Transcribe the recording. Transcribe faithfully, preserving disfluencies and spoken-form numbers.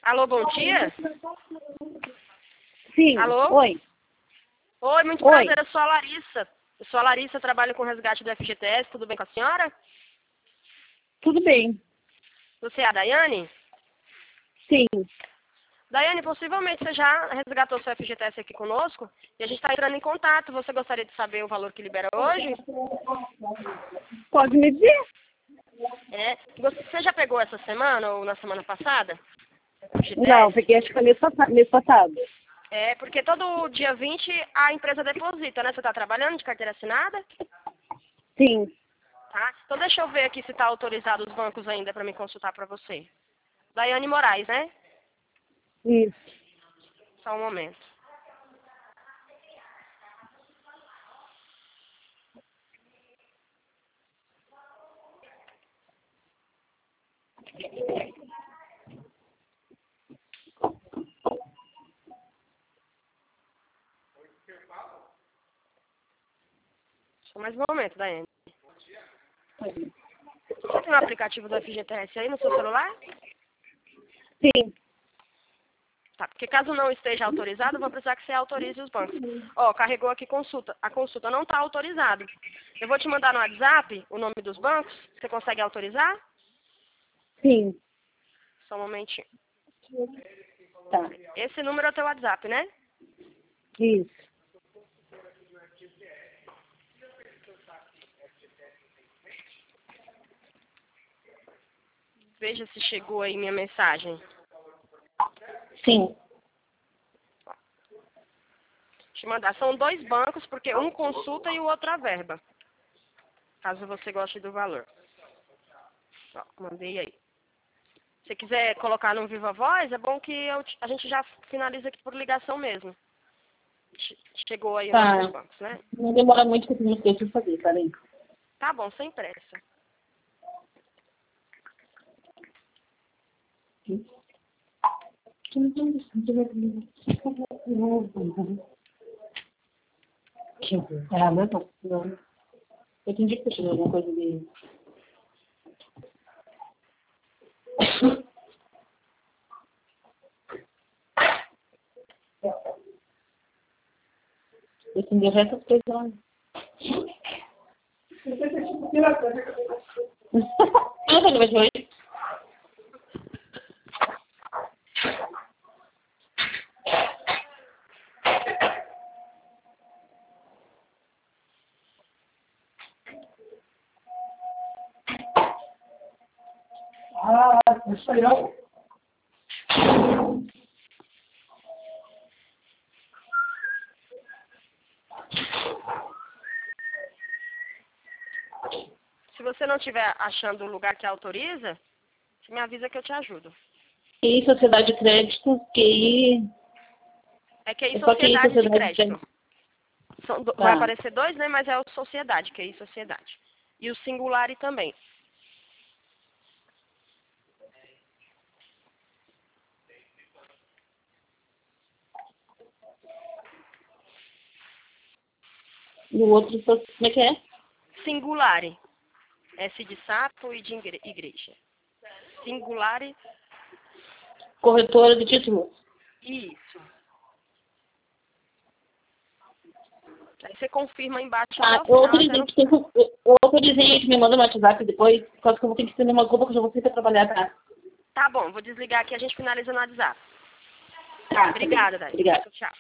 Alô, bom dia? Sim. Alô? Oi. Oi, muito Oi. prazer, eu sou a Larissa. Eu sou a Larissa, trabalho com resgate do F G T S, tudo bem com a senhora? Tudo bem. Você é a Daiane? Sim. Daiane, possivelmente você já resgatou seu F G T S aqui conosco e a gente está entrando em contato. Você gostaria de saber o valor que libera hoje? Pode me dizer? É. Você já pegou essa semana ou na semana passada? F G T S? Não, peguei acho que foi mês passado. Mês passado. É, porque todo dia vinte a empresa deposita, né? Você está trabalhando de carteira assinada? Sim. Tá? Então deixa eu ver aqui se está autorizado os bancos ainda para me consultar para você. Daiane Moraes, né? Isso. Só um momento. Só mais um momento, Daiane. Você tem um aplicativo do F G T S aí no seu celular? Sim. Tá, porque caso não esteja autorizado, eu vou precisar que você autorize os bancos. Ó, carregou aqui consulta. A consulta não está autorizada. Eu vou te mandar no WhatsApp o nome dos bancos. Você consegue autorizar? Sim. Só um momentinho. Tá. Esse número é o teu WhatsApp, né? Isso. Veja se chegou aí minha mensagem. Sim. Te mandar. São dois bancos, porque um consulta e o outro a verba. Caso você goste do valor. Ó, mandei aí. Se você quiser colocar no Viva Voz, é bom que eu, a gente já finaliza aqui por ligação mesmo. Che- Chegou aí o nome dos Tá. bancos, né? Não demora muito que eu não esqueci de fazer, peraí. Tá bom, sem pressa. Ah, não, não. Não. Eu entendi que você chegou alguma coisa de... Eu entendi o resto das coisas lá. Ah, tá, mas foi. Ah, isso aí, ó. Se você não estiver achando o lugar que autoriza, você me avisa que eu te ajudo. Q I, Sociedade de Crédito, Q I... É Q I É só Q I, Sociedade de Sociedade de Crédito. Crédito. São do- vai Tá. aparecer dois, né? Mas é o Sociedade, Q I Sociedade. E o Singulari também. E o outro, só- como é que é? Singulari. S de sapo e de igre- igreja. Singulari. Corretora de título. Isso. Aí você confirma embaixo Tá, até o eu final. Até autorizei, no... que tem, eu eu autorizei que me manda no WhatsApp depois, por causa que eu vou ter que estender uma roupa que eu já vou ter que trabalhar, tá? Tá bom, vou desligar aqui e a gente finaliza no WhatsApp. Tá, Obrigada, Dai. obrigada. Tchau.